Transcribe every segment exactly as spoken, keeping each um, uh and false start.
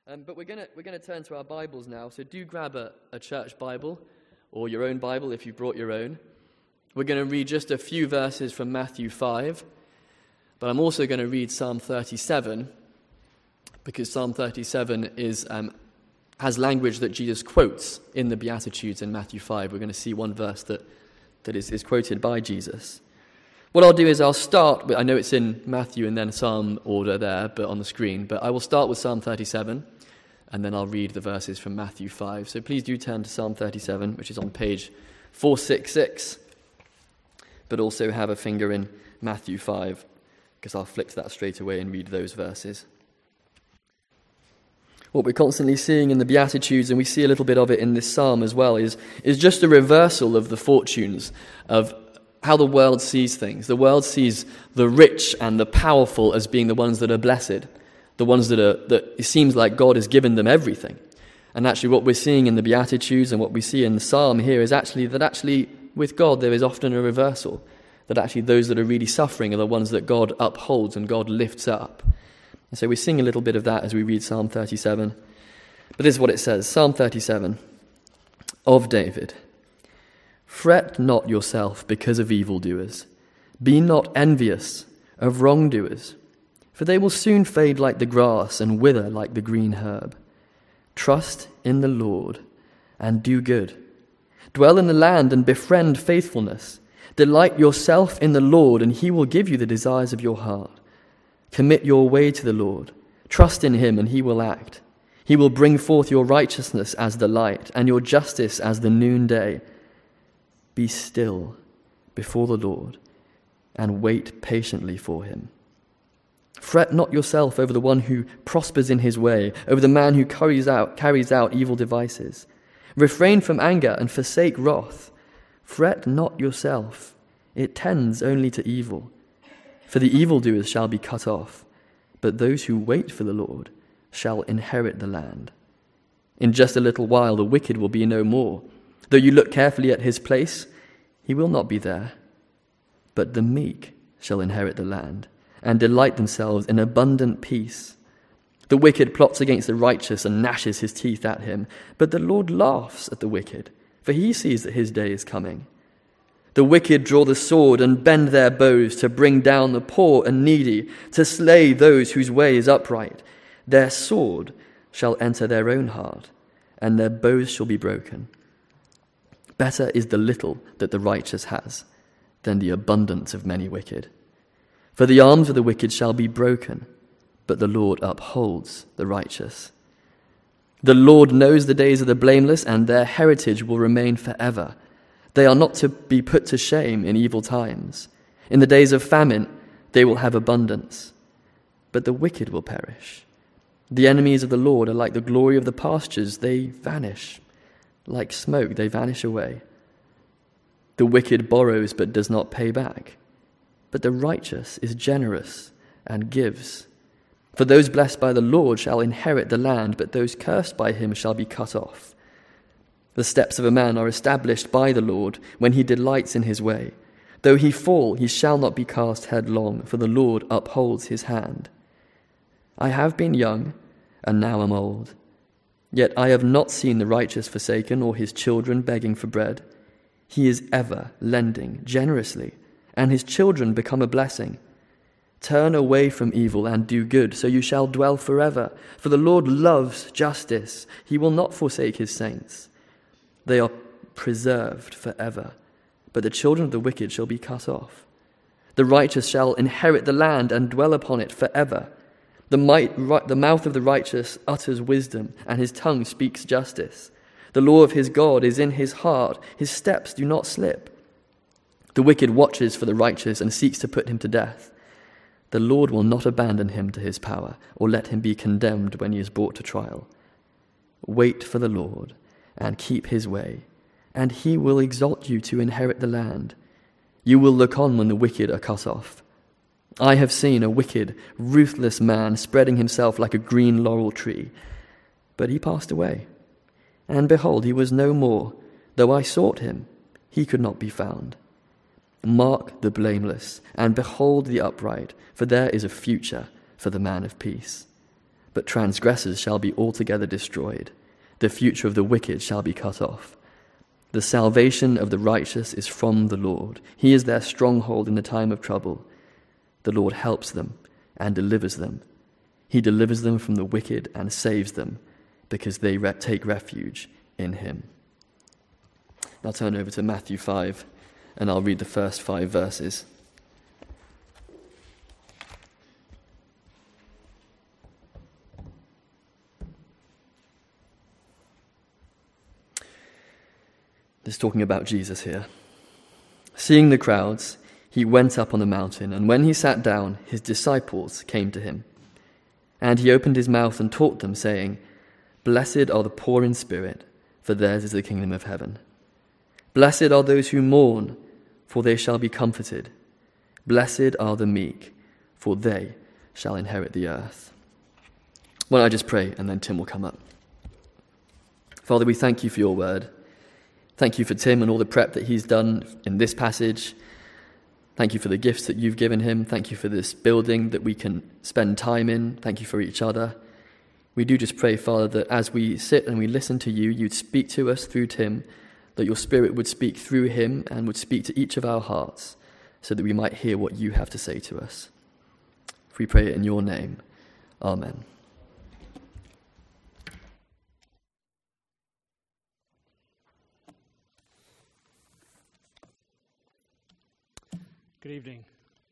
Um, but we're going to we're going to turn to our Bibles now, so do grab a, a church Bible or your own Bible if you've brought your own. We're going to read just a few verses from Matthew five, but I'm also going to read Psalm thirty-seven, because Psalm thirty-seven is um, has language that Jesus quotes in the Beatitudes in Matthew five. We're going to see one verse that, that is, is quoted by Jesus. What I'll do is I'll start with, I know it's in Matthew and then Psalm order there, but on the screen, but I will start with Psalm thirty-seven, and then I'll read the verses from Matthew five. So please do turn to Psalm thirty-seven, which is on page four sixty-six, but also have a finger in Matthew five, because I'll flick to that straight away and read those verses. What we're constantly seeing in the Beatitudes, and we see a little bit of it in this psalm as well, is, is just a reversal of the fortunes of how the world sees things. The world sees the rich and the powerful as being the ones that are blessed, the ones that are that it seems like God has given them everything. And actually what we're seeing in the Beatitudes and what we see in the psalm here is actually that actually with God there is often a reversal, that actually those that are really suffering are the ones that God upholds and God lifts up. And so we sing a little bit of that as we read Psalm thirty-seven. But this is what it says, Psalm thirty-seven, of David. Fret not yourself because of evildoers. Be not envious of wrongdoers, for they will soon fade like the grass and wither like the green herb. Trust in the Lord and do good. Dwell in the land and befriend faithfulness. Delight yourself in the Lord, and he will give you the desires of your heart. Commit your way to the Lord. Trust in him, and he will act. He will bring forth your righteousness as the light, and your justice as the noonday. Be still before the Lord, and wait patiently for him. Fret not yourself over the one who prospers in his way, over the man who carries out, carries out evil devices. Refrain from anger and forsake wrath. Fret not yourself, it tends only to evil. For the evildoers shall be cut off, but those who wait for the Lord shall inherit the land. In just a little while the wicked will be no more. Though you look carefully at his place, he will not be there. But the meek shall inherit the land and delight themselves in abundant peace. The wicked plots against the righteous and gnashes his teeth at him, but the Lord laughs at the wicked, for he sees that his day is coming. The wicked draw the sword and bend their bows to bring down the poor and needy, to slay those whose way is upright. Their sword shall enter their own heart, and their bows shall be broken. Better is the little that the righteous has than the abundance of many wicked. For the arms of the wicked shall be broken, but the Lord upholds the righteous. The Lord knows the days of the blameless, and their heritage will remain forever. They are not to be put to shame in evil times. In the days of famine they will have abundance, but the wicked will perish. The enemies of the Lord are like the glory of the pastures. They vanish. Like smoke, they vanish away. The wicked borrows but does not pay back, but the righteous is generous and gives. For those blessed by the Lord shall inherit the land, but those cursed by him shall be cut off. The steps of a man are established by the Lord when he delights in his way. Though he fall, he shall not be cast headlong, for the Lord upholds his hand. I have been young, and now am old. Yet I have not seen the righteous forsaken, or his children begging for bread. He is ever lending generously, and his children become a blessing. Turn away from evil and do good, so you shall dwell forever. For the Lord loves justice. He will not forsake his saints. They are preserved forever, but the children of the wicked shall be cut off. The righteous shall inherit the land and dwell upon it forever. The, might, the mouth of the righteous utters wisdom, and his tongue speaks justice. The law of his God is in his heart. His steps do not slip. The wicked watches for the righteous and seeks to put him to death. The Lord will not abandon him to his power, or let him be condemned when he is brought to trial. Wait for the Lord and keep his way, and he will exalt you to inherit the land. You will look on when the wicked are cut off. I have seen a wicked, ruthless man spreading himself like a green laurel tree. But he passed away, and behold, he was no more. Though I sought him, he could not be found. Mark the blameless, and behold the upright, for there is a future for the man of peace. but transgressors shall be altogether destroyed. The future of the wicked shall be cut off. The salvation of the righteous is from the Lord. He is their stronghold in the time of trouble. The Lord helps them and delivers them. He delivers them from the wicked and saves them, because they re- take refuge in him. Now turn over to Matthew five, and I'll read the first five verses. It's talking about Jesus here. Seeing the crowds, he went up on the mountain, and when he sat down, his disciples came to him. And he opened his mouth and taught them, saying, Blessed are the poor in spirit, for theirs is the kingdom of heaven. Blessed are those who mourn, for they shall be comforted. Blessed are the meek, for they shall inherit the earth. Why don't I just pray, and then Tim will come up. Father, we thank you for your word. Thank you for Tim and all the prep that he's done in this passage. Thank you for the gifts that you've given him. Thank you for this building that we can spend time in. Thank you for each other. We do just pray, Father, that as we sit and we listen to you, you'd speak to us through Tim, that your Spirit would speak through him and would speak to each of our hearts so that we might hear what you have to say to us. If we pray it in your name, amen. Good evening.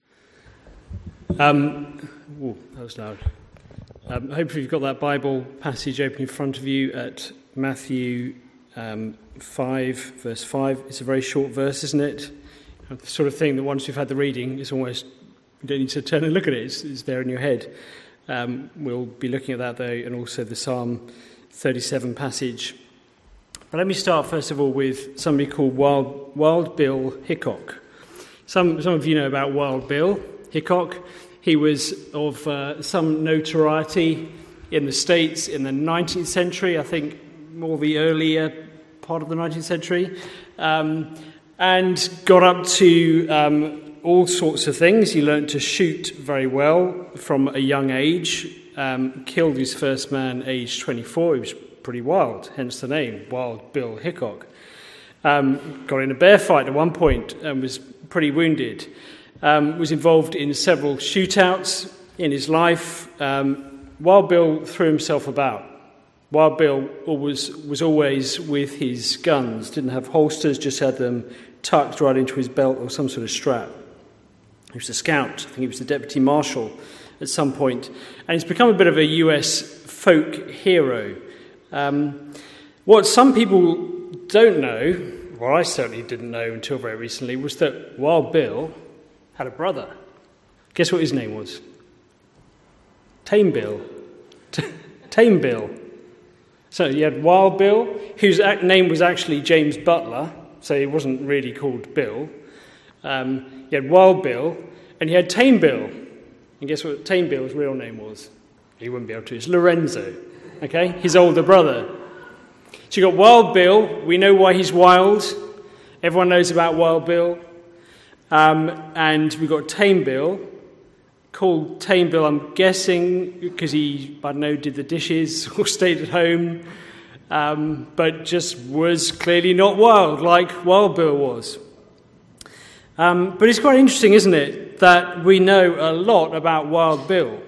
Um, ooh, that was loud. Um, hopefully you've got that Bible passage open in front of you at Matthew um, five, verse five. It's a very short verse, isn't it? The sort of thing that once you've had the reading, it's almost, you don't need to turn and look at it. It's, it's there in your head. Um, we'll be looking at that, though, and also the Psalm thirty-seven passage. But let me start, first of all, with somebody called Wild, Wild Bill Hickok. Some, some of you know about Wild Bill Hickok. He was of uh, some notoriety in the States in the nineteenth century, I think more the earlier part of the nineteenth century, um, and got up to um, all sorts of things. He learned to shoot very well from a young age, um, killed his first man aged twenty-four. He was pretty wild, hence the name, Wild Bill Hickok. Um, got in a bear fight at one point and was pretty wounded. Um, was involved in several shootouts in his life. Um, Wild Bill threw himself about. Wild Bill always, was always with his guns, didn't have holsters, just had them tucked right into his belt or some sort of strap. He was a scout. I think he was the deputy marshal at some point. And he's become a bit of a U S folk hero. Um, what some people don't know, what I certainly didn't know until very recently, was that Wild Bill had a brother. Guess what his name was? Tame Bill. Tame Bill. So you had Wild Bill, whose name was actually James Butler, so he wasn't really called Bill. Um, you had Wild Bill, and you had Tame Bill. And guess what Tame Bill's real name was? He wouldn't be able to. It's Lorenzo, okay? His older brother. So you've got Wild Bill. We know why he's wild. Everyone knows about Wild Bill. Um, and we've got Tame Bill, called Tame Bill, I'm guessing, because he, I don't know, did the dishes or stayed at home, um, but just was clearly not wild like Wild Bill was. Um, but it's quite interesting, isn't it, that we know a lot about Wild Bill.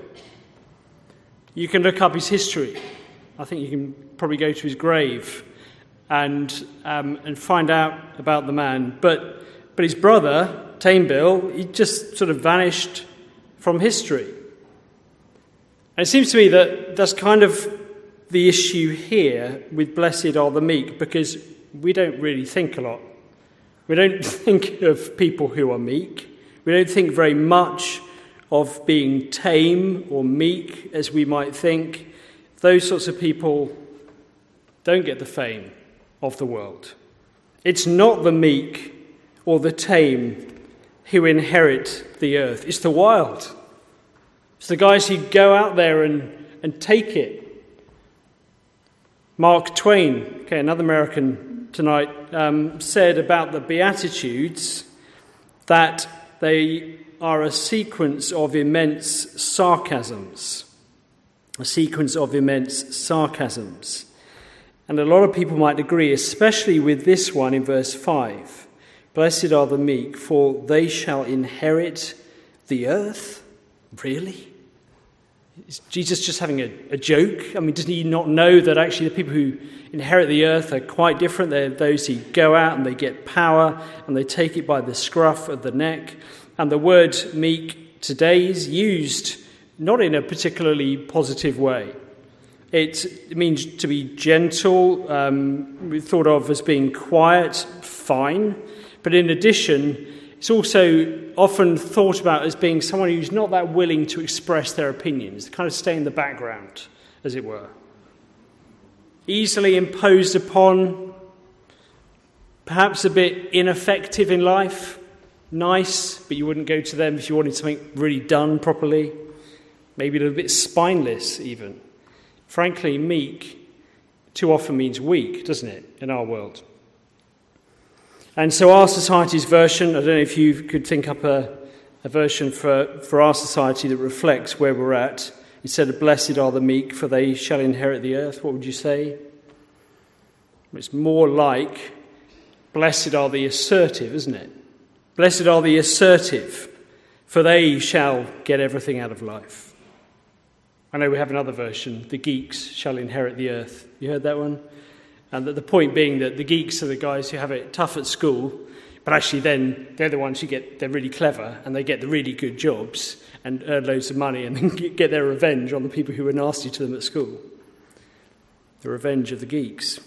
You can look up his history. I think you can probably go to his grave and um, and find out about the man. But but his brother, Tame Bill, he just sort of vanished from history. And it seems to me that that's kind of the issue here with Blessed Are the Meek, because we don't really think a lot. We don't think of people who are meek. We don't think very much of being tame or meek as we might think. Those sorts of people don't get the fame of the world. It's not the meek or the tame who inherit the earth. It's the wild. It's the guys who go out there and, and take it. Mark Twain, okay, another American tonight, um, said about the Beatitudes that they are a sequence of immense sarcasms. a sequence of immense sarcasms. And a lot of people might agree, especially with this one in verse five. Blessed are the meek, for they shall inherit the earth. Really? Is Jesus just having a, a joke? I mean, doesn't he not know that actually the people who inherit the earth are quite different? They're those who go out and they get power and they take it by the scruff of the neck. And the word meek today is used not in a particularly positive way. It, it means to be gentle, um, thought of as being quiet, fine. But in addition, it's also often thought about as being someone who's not that willing to express their opinions, to kind of stay in the background, as it were. Easily imposed upon, perhaps a bit ineffective in life, nice, but you wouldn't go to them if you wanted something really done properly. Maybe a little bit spineless even. Frankly, meek too often means weak, doesn't it, in our world? And so our society's version, I don't know if you could think up a, a version for, for our society that reflects where we're at. Instead of blessed are the meek, for they shall inherit the earth, what would you say? It's more like blessed are the assertive, isn't it? Blessed are the assertive, for they shall get everything out of life. I know we have another version, the geeks shall inherit the earth. You heard that one? And the point being that the geeks are the guys who have it tough at school, but actually then they're the ones who get, they're really clever and they get the really good jobs and earn loads of money and then get their revenge on the people who were nasty to them at school. The revenge of the geeks.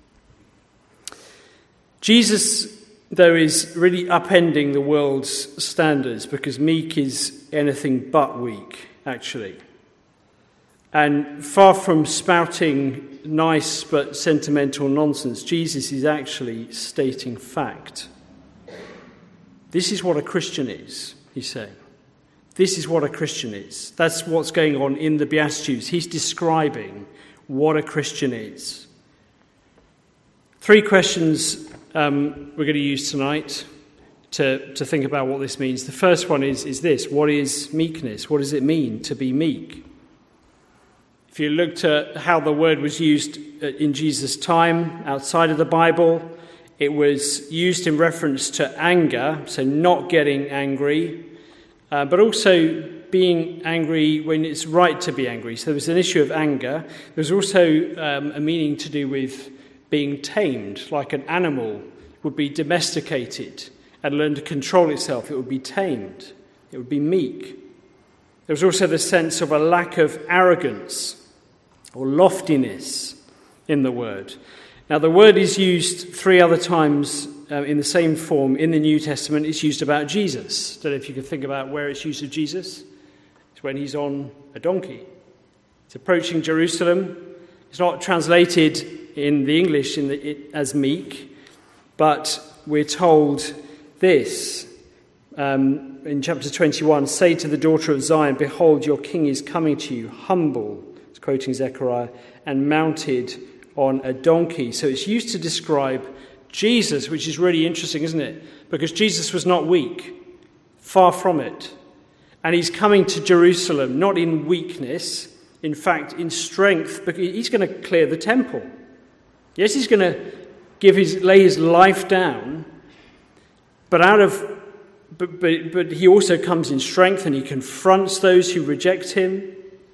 Jesus, though, is really upending the world's standards because meek is anything but weak, actually. And far from spouting nice but sentimental nonsense, Jesus is actually stating fact. This is what a Christian is, he's saying. This is what a Christian is. That's what's going on in the Beatitudes. He's describing what a Christian is. Three questions um, we're going to use tonight to, to think about what this means. The first one is, is this. What is meekness? What does it mean to be meek? If you looked at how the word was used in Jesus' time outside of the Bible, it was used in reference to anger, so not getting angry, uh, but also being angry when it's right to be angry. So there was an issue of anger. There was also um, a meaning to do with being tamed, like an animal would be domesticated and learn to control itself. It would be tamed. It would be meek. There was also the sense of a lack of arrogance or loftiness in the word. Now, the word is used three other times uh, in the same form in the New Testament. It's used about Jesus. I don't know if you can think about where it's used of Jesus. It's when he's on a donkey. It's approaching Jerusalem. It's not translated in the English in the, it, as meek, but we're told this um, in chapter twenty-one, say to the daughter of Zion, behold, your king is coming to you, humble, quoting Zechariah, and mounted on a donkey. So it's used to describe Jesus, which is really interesting, isn't it? Because Jesus was not weak, far from it. And he's coming to Jerusalem, not in weakness, in fact, in strength, because he's going to clear the temple. Yes, he's going to give his, lay his life down, but out of, but, but, but he also comes in strength and he confronts those who reject him.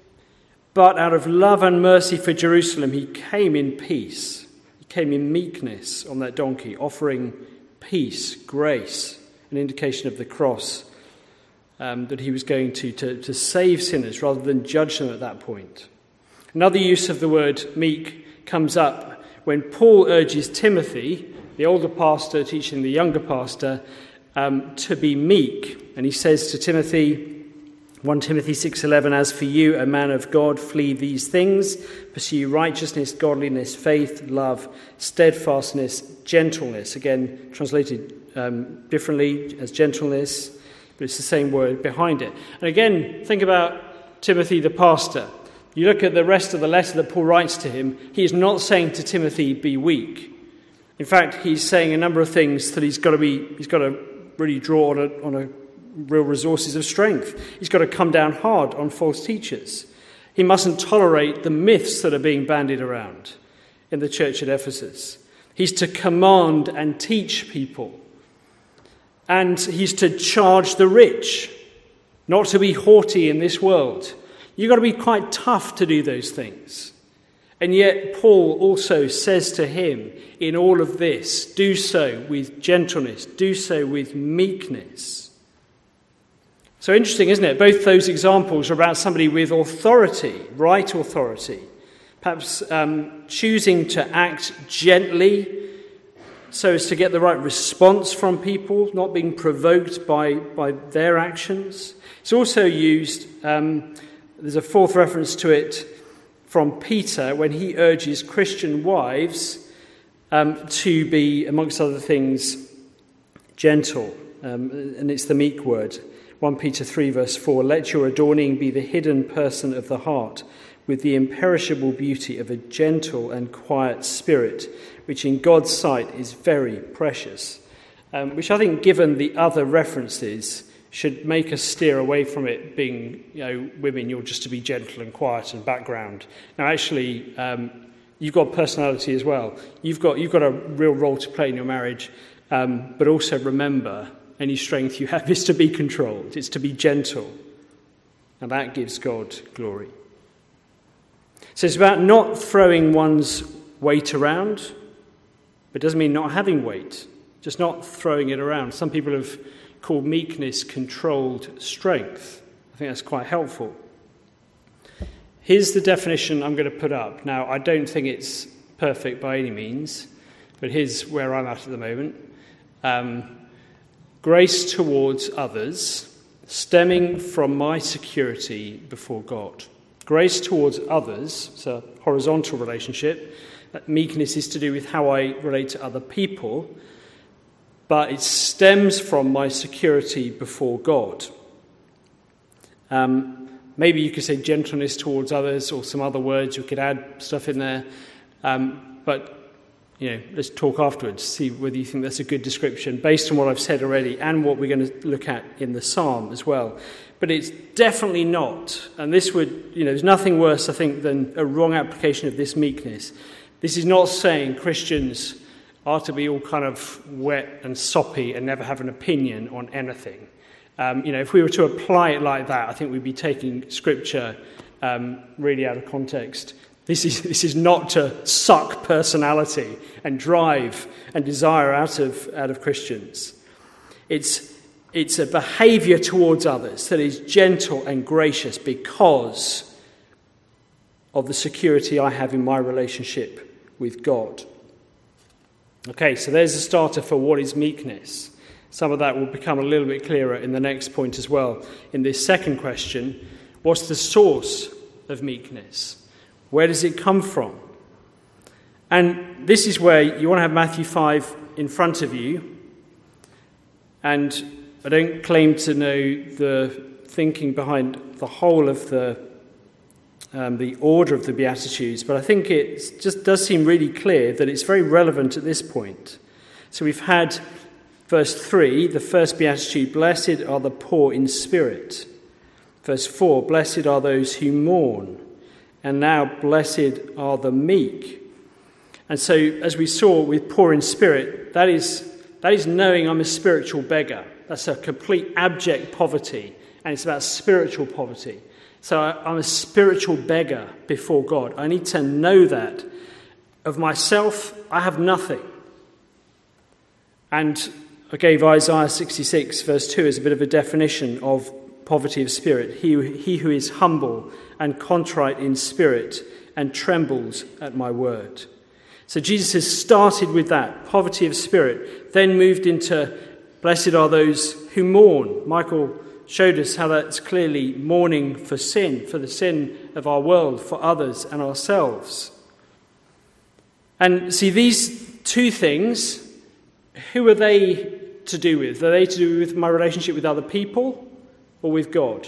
But out of love and mercy for Jerusalem, he came in peace. He came in meekness on that donkey, offering peace, grace, an indication of the cross, um, that he was going to, to, to save sinners rather than judge them at that point. Another use of the word meek comes up when Paul urges Timothy, the older pastor teaching the younger pastor, um, to be meek. And he says to Timothy, First Timothy six eleven, as for you, a man of God, flee these things, pursue righteousness, godliness, faith, love, steadfastness, gentleness. Again, translated um, differently as gentleness, but it's the same word behind it. And again, think about Timothy the pastor. You look at the rest of the letter that Paul writes to him, he is not saying to Timothy, be weak. In fact, he's saying a number of things that he's got to be, he's got to really draw on a, on a real resources of strength. He's got to come down hard on false teachers. He mustn't tolerate the myths that are being bandied around in the church at Ephesus. He's to command and teach people. And he's to charge the rich, not to be haughty in this world. You've got to be quite tough to do those things. And yet Paul also says to him in all of this, do so with gentleness, do so with meekness. So interesting, isn't it? Both those examples are about somebody with authority, right authority. Perhaps um, choosing to act gently so as to get the right response from people, not being provoked by, by their actions. It's also used, um, there's a fourth reference to it from Peter when he urges Christian wives um, to be, amongst other things, gentle. Um, and it's the meek word. First Peter three verse four, let your adorning be the hidden person of the heart, with the imperishable beauty of a gentle and quiet spirit, which in God's sight is very precious. Um, which I think, given the other references, should make us steer away from it being, you know, women, you're just to be gentle and quiet and background. Now, actually, um, you've got personality as well. You've got you've got a real role to play in your marriage, um, but also remember, any strength you have is to be controlled. It's to be gentle, and that gives God glory. So it's about not throwing one's weight around, but it doesn't mean not having weight, just not throwing it around. Some people have called meekness controlled strength. I think that's quite helpful. Here's the definition I'm going to put up. Now, I don't think it's perfect by any means, but here's where I'm at at the moment. Um, grace towards others, stemming from my security before God. Grace towards others, it's a horizontal relationship. That meekness is to do with how I relate to other people, but it stems from my security before God. Um, maybe you could say gentleness towards others, or some other words. You could add stuff in there. Um, but, you know, let's talk afterwards, see whether you think that's a good description based on what I've said already and what we're going to look at in the psalm as well. But it's definitely not, and this would, you know, there's nothing worse, I think, than a wrong application of this meekness. This is not saying Christians are to be all kind of wet and soppy and never have an opinion on anything. Um, you know, if we were to apply it like that, I think we'd be taking Scripture um, really out of context. This is this is not to suck personality and drive and desire out of out of Christians. It's it's a behaviour towards others that is gentle and gracious because of the security I have in my relationship with God. Okay, so there's a starter for what is meekness. Some of that will become a little bit clearer in the next point as well. In this second question, what's the source of meekness? Where does it come from? And this is where you want to have Matthew five in front of you. And I don't claim to know the thinking behind the whole of the um, the order of the Beatitudes, but I think it just does seem really clear that it's very relevant at this point. So we've had verse three, the first Beatitude, blessed are the poor in spirit. Verse four, blessed are those who mourn. And now, blessed are the meek. And so, as we saw with poor in spirit, that is that is knowing I'm a spiritual beggar. That's a complete abject poverty, and it's about spiritual poverty. So I'm a spiritual beggar before God. I need to know that. Of myself, I have nothing. And I gave Isaiah sixty-six, verse two, as a bit of a definition of poverty of spirit. He, he who is humble and contrite in spirit and trembles at my word. So Jesus has started with that, poverty of spirit, then moved into blessed are those who mourn. Michael showed us how that's clearly mourning for sin, for the sin of our world, for others and ourselves. And see, these two things, who are they to do with? Are they to do with my relationship with other people or with God?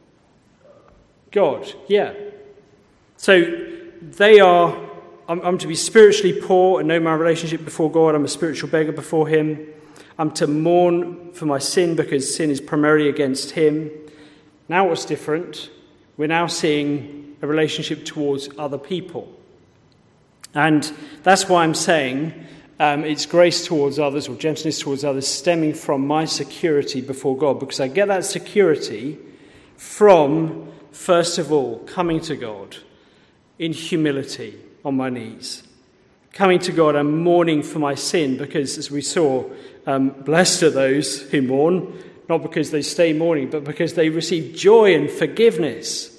God, yeah. So they are, I'm, I'm to be spiritually poor and know my relationship before God. I'm a spiritual beggar before him. I'm to mourn for my sin because sin is primarily against him. Now what's different? We're now seeing a relationship towards other people. And that's why I'm saying um, it's grace towards others or gentleness towards others stemming from my security before God, because I get that security from, first of all, coming to God in humility on my knees. Coming to God and mourning for my sin, because, as we saw, um, blessed are those who mourn, not because they stay mourning, but because they receive joy and forgiveness.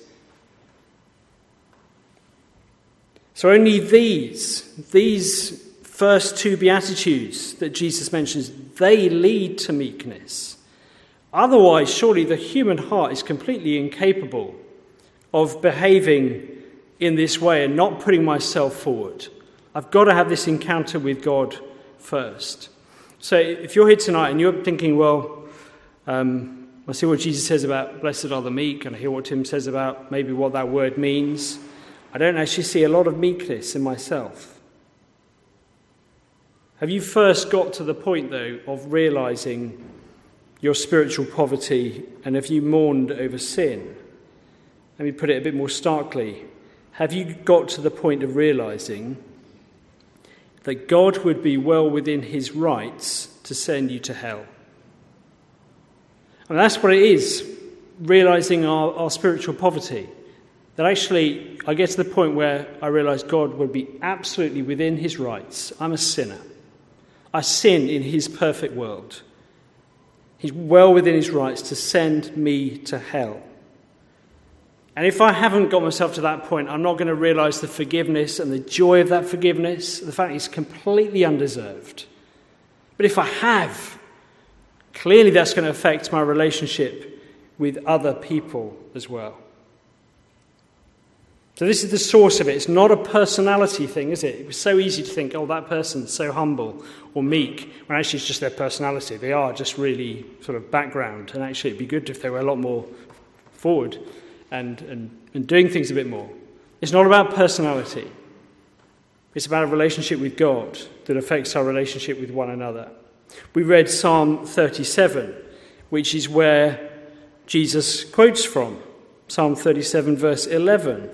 So only these, these first two Beatitudes that Jesus mentions, they lead to meekness. Otherwise, surely the human heart is completely incapable of behaving in this way and not putting myself forward. I've got to have this encounter with God first. So if you're here tonight and you're thinking, well, um, I see what Jesus says about blessed are the meek, and I hear what Tim says about maybe what that word means, I don't actually see a lot of meekness in myself. Have you first got to the point, though, of realizing your spiritual poverty, and have you mourned over sin? Let me put it a bit more starkly. Have you got to the point of realizing that God would be well within his rights to send you to hell? And that's what it is, realizing our, our spiritual poverty. That actually, I get to the point where I realize God would be absolutely within his rights. I'm a sinner. I sin in his perfect world. He's well within his rights to send me to hell. And if I haven't got myself to that point, I'm not going to realize the forgiveness and the joy of that forgiveness, the fact it's completely undeserved. But if I have, clearly that's going to affect my relationship with other people as well. So this is the source of it. It's not a personality thing, is it? It was so easy to think, oh, that person's so humble or meek, when actually it's just their personality. They are just really sort of background, and actually it'd be good if they were a lot more forward and, and, and doing things a bit more. It's not about personality. It's about a relationship with God that affects our relationship with one another. We read Psalm thirty-seven, which is where Jesus quotes from. Psalm thirty-seven, verse eleven.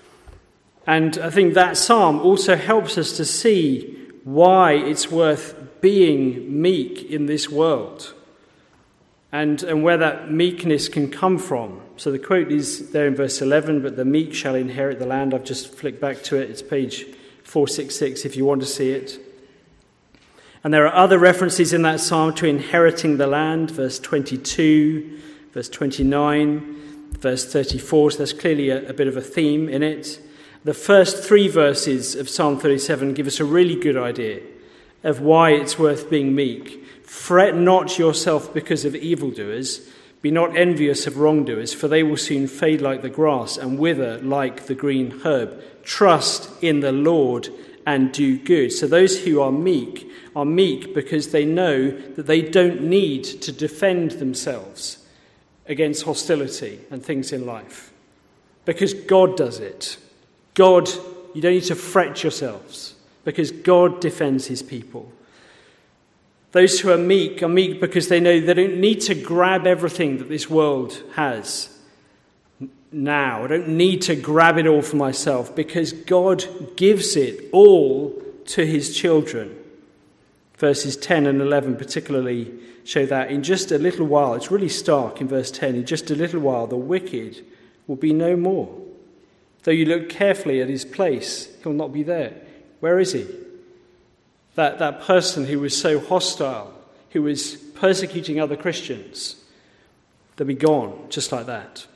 And I think that psalm also helps us to see why it's worth being meek in this world, and, and where that meekness can come from. So the quote is there in verse eleven, but the meek shall inherit the land. I've just flicked back to it. It's page four sixty-six if you want to see it. And there are other references in that psalm to inheriting the land, verse twenty-two, verse twenty-nine, verse thirty-four. So there's clearly a, a bit of a theme in it. The first three verses of Psalm thirty-seven give us a really good idea of why it's worth being meek. Fret not yourself because of evildoers. Be not envious of wrongdoers, for they will soon fade like the grass and wither like the green herb. Trust in the Lord and do good. So those who are meek are meek because they know that they don't need to defend themselves against hostility and things in life, because God does it. God, you don't need to fret yourselves, because God defends his people. Those who are meek are meek because they know they don't need to grab everything that this world has now. I don't need to grab it all for myself, because God gives it all to his children. Verses ten and eleven particularly show that. In just a little while, it's really stark in verse ten, in just a little while the wicked will be no more. Though you look carefully at his place, he'll not be there. Where is he? That, that person who was so hostile, who was persecuting other Christians, they'll be gone just like that.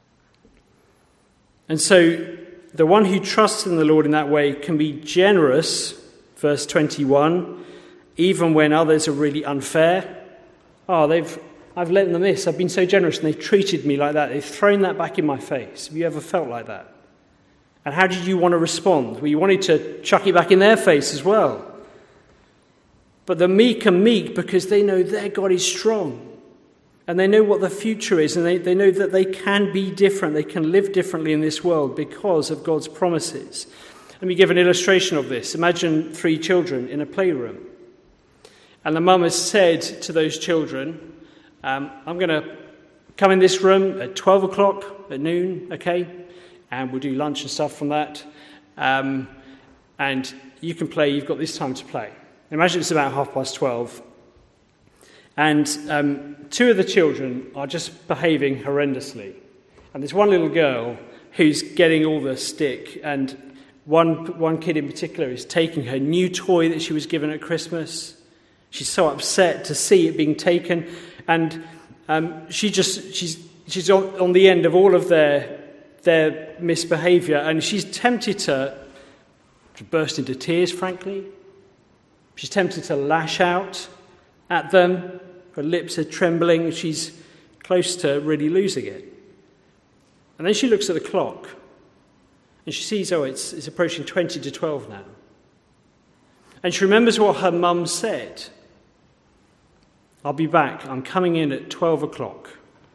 And so the one who trusts in the Lord in that way can be generous, verse twenty-one, even when others are really unfair. Oh, they've I've let them this. I've been so generous and they've treated me like that. They've thrown that back in my face. Have you ever felt like that? And how did you want to respond? Well, you wanted to chuck it back in their face as well. But the meek are meek because they know their God is strong. And they know what the future is. And they, they know that they can be different. They can live differently in this world because of God's promises. Let me give an illustration of this. Imagine three children in a playroom. And the mum has said to those children, um, I'm going to come in this room at twelve o'clock at noon, okay? and we'll do lunch and stuff from that. Um, and you can play, you've got this time to play. Imagine it's about half past twelve. And um, two of the children are just behaving horrendously. And there's one little girl who's getting all the stick. And one, one kid in particular is taking her new toy that she was given at Christmas. She's so upset to see it being taken. And um, she just she's she's on, on the end of all of their, their misbehaviour. And she's tempted to, to burst into tears, frankly. She's tempted to lash out at them. Her lips are trembling. She's close to really losing it. And then she looks at the clock. And she sees, oh, it's, it's approaching twenty to twelve now. And she remembers what her mum said. I'll be back. I'm coming in at twelve o'clock.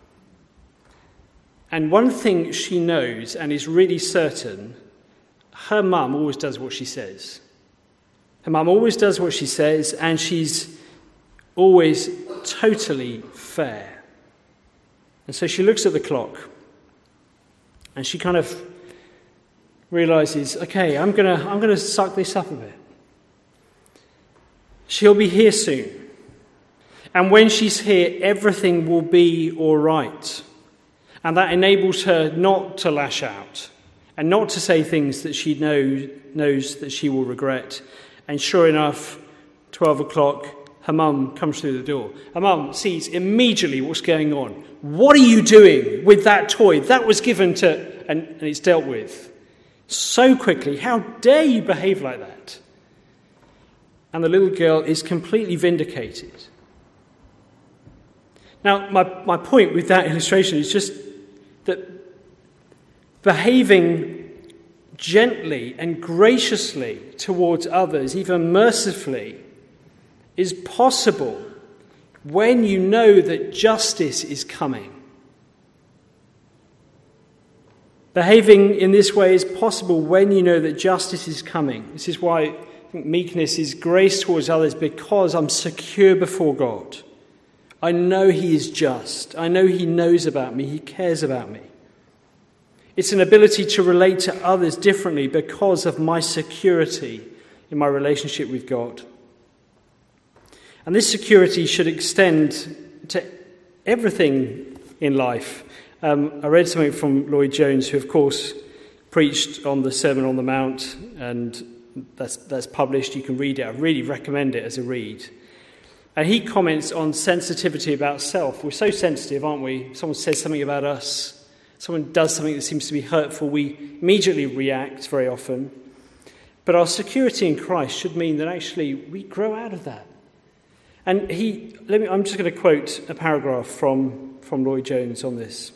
And one thing she knows and is really certain, her mum always does what she says. Her mum always does what she says, and she's always totally fair. And so she looks at the clock, and she kind of realizes, okay, I'm gonna I'm gonna suck this up a bit. She'll be here soon. And when she's here, everything will be all right. And that enables her not to lash out and not to say things that she know, knows that she will regret. And sure enough, twelve o'clock, her mum comes through the door. Her mum sees immediately what's going on. What are you doing with that toy? That was given to, and, and it's dealt with so quickly. How dare you behave like that? And the little girl is completely vindicated. Now, my, my point with that illustration is just that behaving gently and graciously towards others, even mercifully, is possible when you know that justice is coming. Behaving in this way is possible when you know that justice is coming. This is why I think meekness is grace towards others, because I'm secure before God. I know he is just. I know he knows about me. He cares about me. It's an ability to relate to others differently because of my security in my relationship with God. And this security should extend to everything in life. Um, I read something from Lloyd Jones, who, of course, preached on the Sermon on the Mount, and that's, that's published. You can read it. I really recommend it as a read. And he comments on sensitivity about self. We're so sensitive, aren't we? Someone says something about us. Someone does something that seems to be hurtful. We immediately react very often. But our security in Christ should mean that actually we grow out of that. And he, let me, I'm just going to quote a paragraph from, from Lloyd Jones on this.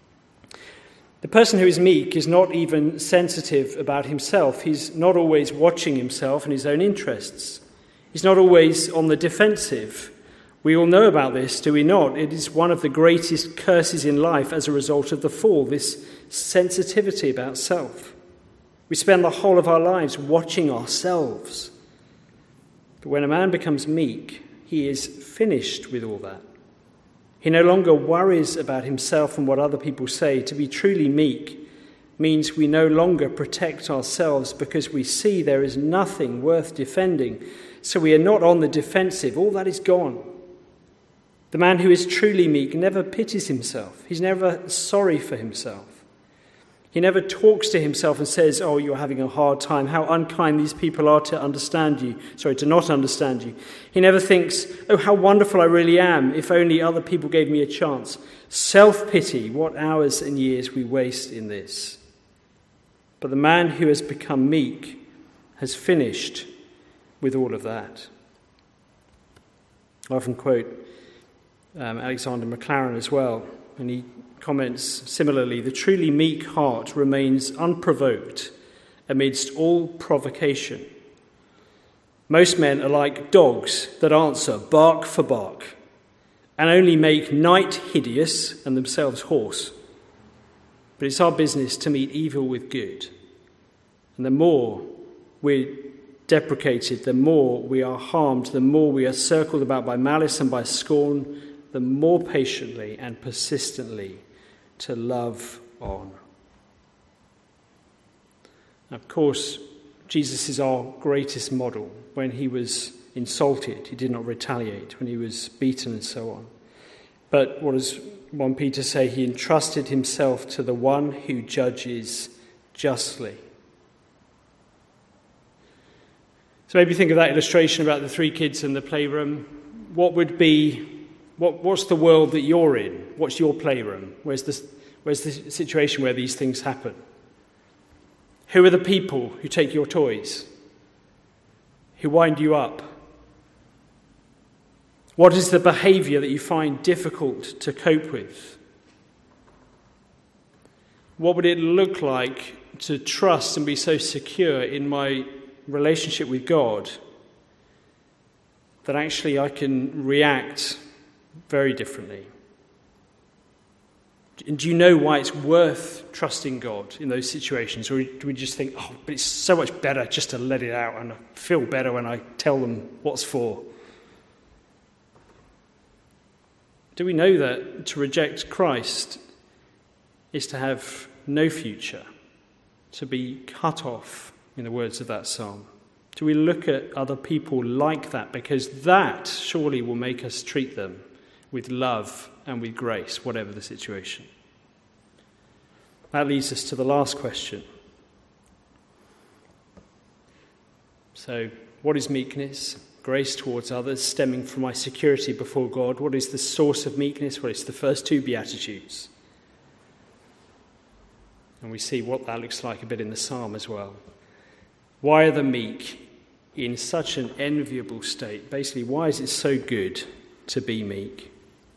The person who is meek is not even sensitive about himself. He's not always watching himself and his own interests. He's not always on the defensive. We all know about this, do we not? It is one of the greatest curses in life as a result of the fall, this sensitivity about self. We spend the whole of our lives watching ourselves. But when a man becomes meek, he is finished with all that. He no longer worries about himself and what other people say. To be truly meek means we no longer protect ourselves because we see there is nothing worth defending. So we are not on the defensive. All that is gone. The man who is truly meek never pities himself. He's never sorry for himself. He never talks to himself and says, oh, you're having a hard time. How unkind these people are to understand you. Sorry, to not understand you. He never thinks, oh, how wonderful I really am. If only other people gave me a chance. Self-pity, what hours and years we waste in this. But the man who has become meek has finished with all of that. I often quote um, Alexander Maclaren as well, and he comments similarly, the truly meek heart remains unprovoked amidst all provocation. Most men are like dogs that answer bark for bark and only make night hideous and themselves hoarse. But it's our business to meet evil with good. And the more we're deprecated, the more we are harmed, the more we are circled about by malice and by scorn, the more patiently and persistently to love on. Of course, Jesus is our greatest model. When he was insulted, he did not retaliate. When he was beaten and so on. But what does First Peter say? He entrusted himself to the one who judges justly. So maybe think of that illustration about the three kids in the playroom. What would be, what, what's the world that you're in? What's your playroom? Where's the, where's the situation where these things happen? Who are the people who take your toys? Who wind you up? What is the behaviour that you find difficult to cope with? What would it look like to trust and be so secure in my relationship with God that actually I can react very differently? And do you know why it's worth trusting God in those situations? Or do we just think, oh, but it's so much better just to let it out and I feel better when I tell them what's for? Do we know that to reject Christ is to have no future, to be cut off, in the words of that psalm? Do we look at other people like that? Because that surely will make us treat them with love and with grace, whatever the situation. That leads us to the last question. So, what is meekness? Grace towards others, stemming from my security before God. What is the source of meekness? Well, it's the first two Beatitudes. And we see what that looks like a bit in the psalm as well. Why are the meek in such an enviable state? Basically, why is it so good to be meek?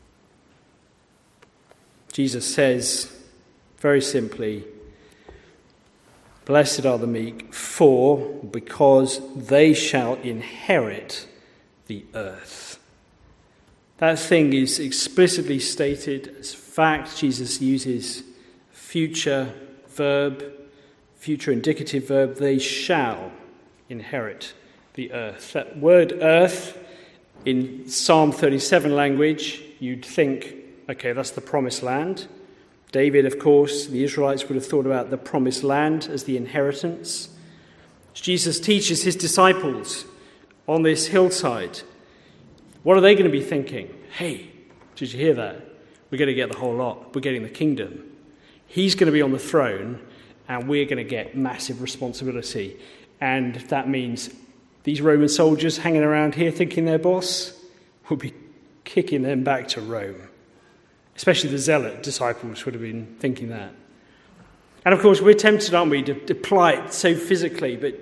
Jesus says, very simply, blessed are the meek, for, because they shall inherit the earth. That thing is explicitly stated as fact. Jesus uses future verb, future indicative verb, they shall inherit the earth. That word earth, in Psalm thirty-seven language, you'd think, okay, that's the promised land. David, of course, the Israelites would have thought about the promised land as the inheritance. Jesus teaches his disciples on this hillside. What are they going to be thinking? Hey, did you hear that? We're going to get the whole lot. We're getting the kingdom. He's going to be on the throne, and we're going to get massive responsibility. And that means these Roman soldiers hanging around here thinking they're boss will be kicking them back to Rome. Especially the zealot disciples would have been thinking that. And of course, we're tempted, aren't we, to apply it so physically, but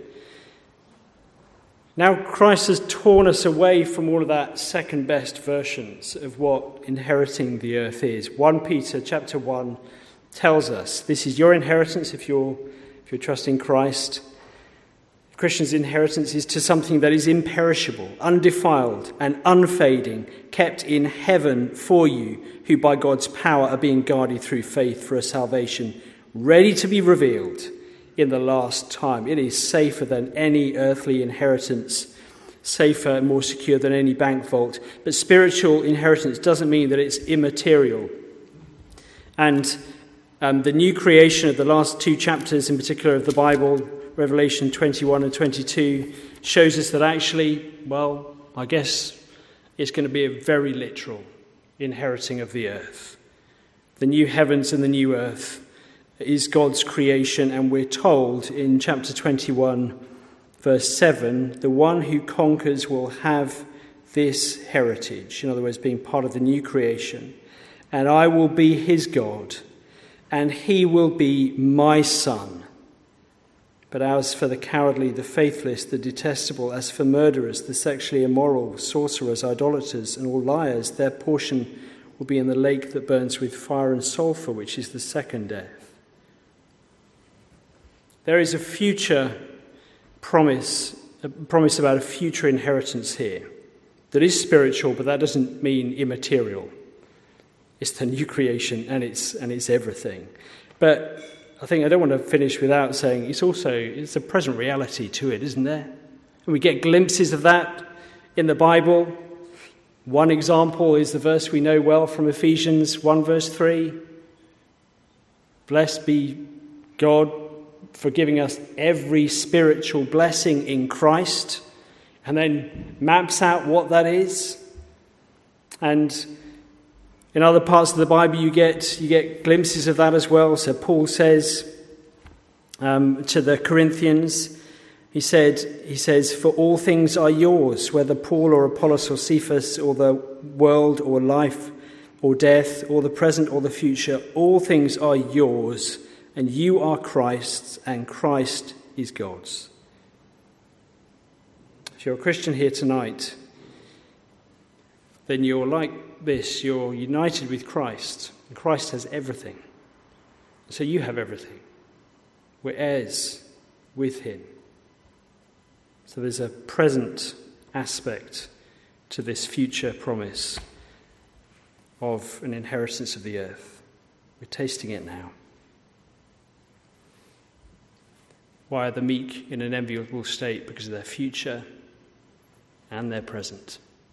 now Christ has torn us away from all of that second-best versions of what inheriting the earth is. First Peter chapter one tells us this is your inheritance if you're, if you're trusting Christ. The Christian's inheritance is to something that is imperishable, undefiled, and unfading, kept in heaven for you, who by God's power are being guarded through faith for a salvation ready to be revealed in the last time. It is safer than any earthly inheritance, safer and more secure than any bank vault. But spiritual inheritance doesn't mean that it's immaterial. And um, the new creation of the last two chapters, in particular of the Bible, Revelation twenty-one and twenty-two, shows us that actually, well, I guess it's going to be a very literal inheriting of the earth. The new heavens and the new earth is God's creation, and we're told in chapter twenty-one, verse seven, the one who conquers will have this heritage, in other words, being part of the new creation, and I will be his God, and he will be my son. But as for the cowardly, the faithless, the detestable, as for murderers, the sexually immoral, sorcerers, idolaters, and all liars, their portion will be in the lake that burns with fire and sulfur, which is the second death. There is a future promise, a promise about a future inheritance here that is spiritual, but that doesn't mean immaterial. It's the new creation, and it's and it's everything. But I think I don't want to finish without saying it's also it's a present reality to it, isn't there? And we get glimpses of that in the Bible. One example is the verse we know well from Ephesians one verse three. Blessed be God, for giving us every spiritual blessing in Christ, and then maps out what that is. And in other parts of the Bible, you get you get glimpses of that as well. So Paul says um, to the Corinthians, he said, he says, "For all things are yours, whether Paul or Apollos or Cephas or the world or life or death or the present or the future, all things are yours, and you are Christ's, and Christ is God's." If you're a Christian here tonight, then you're like this. You're united with Christ, and Christ has everything. So you have everything. We're heirs with him. So there's a present aspect to this future promise of an inheritance of the earth. We're tasting it now. Why are the meek in an enviable state? Because of their future and their present.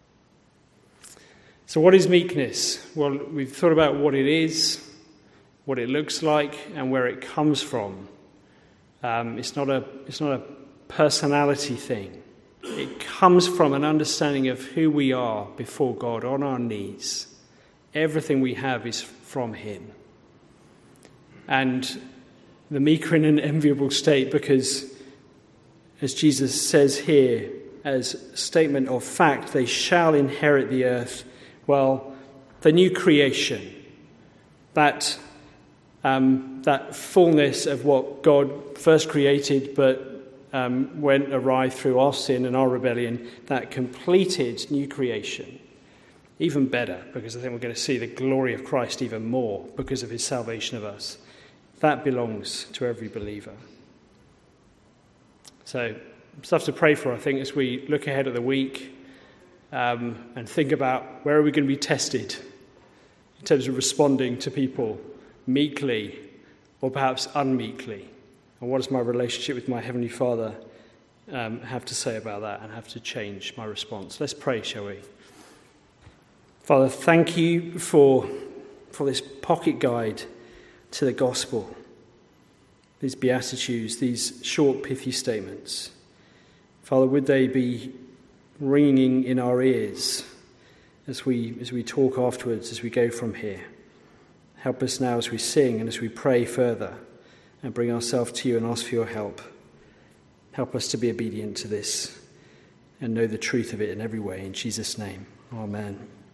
So what is meekness? Well, we've thought about what it is, what it looks like, and where it comes from. Um, it's not a it's not a personality thing. It comes from an understanding of who we are before God on our knees. Everything we have is from him. And the meek are in an enviable state because, as Jesus says here, as a statement of fact, they shall inherit the earth. Well, the new creation, that um, that fullness of what God first created but um, went awry through our sin and our rebellion, that completed new creation, even better, because I think we're going to see the glory of Christ even more because of his salvation of us. That belongs to every believer. So, stuff to pray for, I think, as we look ahead at the week um, and think about where are we going to be tested in terms of responding to people meekly or perhaps unmeekly. And what does my relationship with my Heavenly Father um, have to say about that and have to change my response? Let's pray, shall we? Father, thank you for, for this pocket guide to the gospel, these beatitudes, these short, pithy statements. Father, would they be ringing in our ears as we as we talk afterwards, as we go from here? Help us now as we sing and as we pray further and bring ourselves to you and ask for your help. Help us to be obedient to this and know the truth of it in every way. In Jesus' name, amen.